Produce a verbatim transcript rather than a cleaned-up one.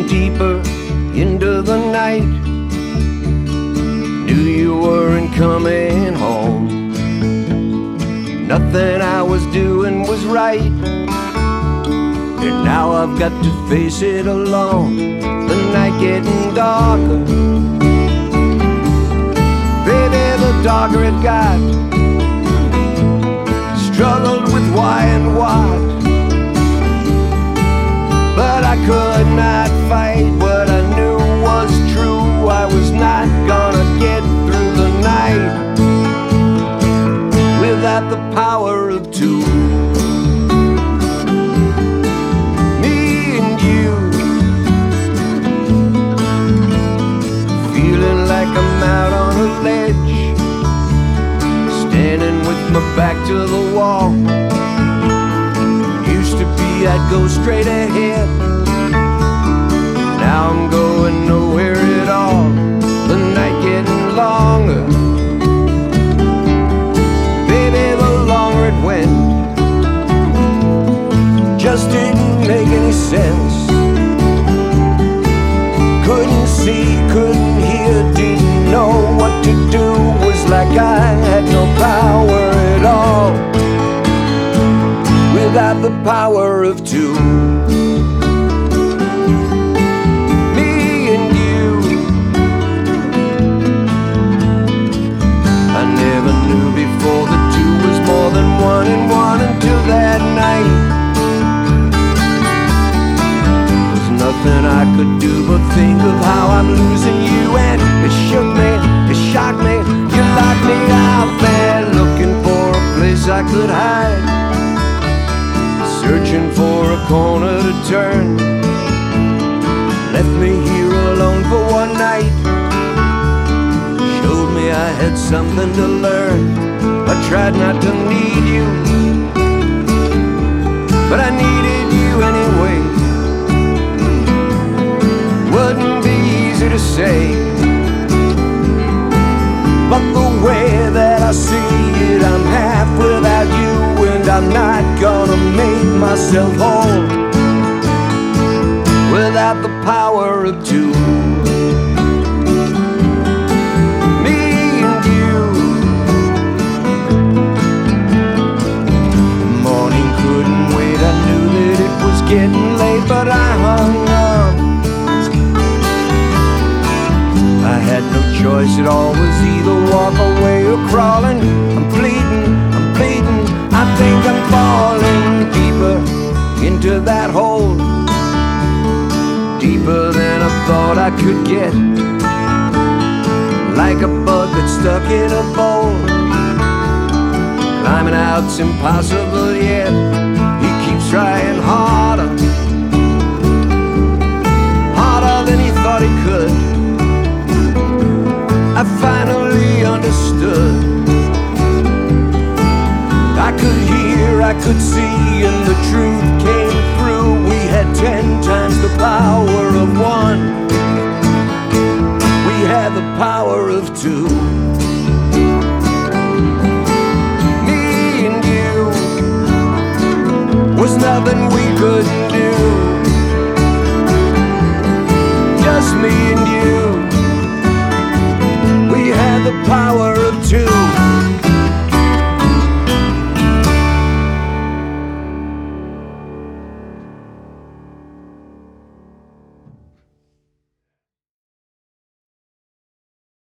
deeper into the night. Knew you weren't coming home. Nothing I was doing was right, and now I've got to face it alone. The night getting darker, baby, the darker it got. Struggled with why and what, but I could not fight what I knew was true. I was not gonna get through the night without the power of two. Me and you, feeling like I'm out on a ledge, standing with my back to the wall. Used to be I'd go straight ahead, now I'm going nowhere at all. The night getting longer, baby, the longer it went. Just didn't make any sense. Couldn't see, couldn't hear, didn't know what to do. Was like I had no power at all without the power of two. Me and you, I never knew before that two was more than one and one until that night. There's nothing I could do but think of how I'm losing you, and it shook me, it shocked me. You locked me out there looking for a place I could hide, searching for a corner to turn. Left me here alone for one night, showed me I had something to learn. I tried not to need you, but I needed you anyway. Wouldn't be easy to say, but the way that I see it, I'm half without you, and I'm not gonna make myself whole without the power of two. Me and you, the morning couldn't wait. I knew that it was getting late, but I hung on. I had no choice, it all was either walk away or crawling. I'm bleeding, I'm bleeding, I think I'm falling deeper into that hole, deeper than I thought I could get. Like a bug that's stuck in a bowl, climbing out's impossible yet. He keeps trying harder, harder than he thought he could. I finally understood. I could hear, I could see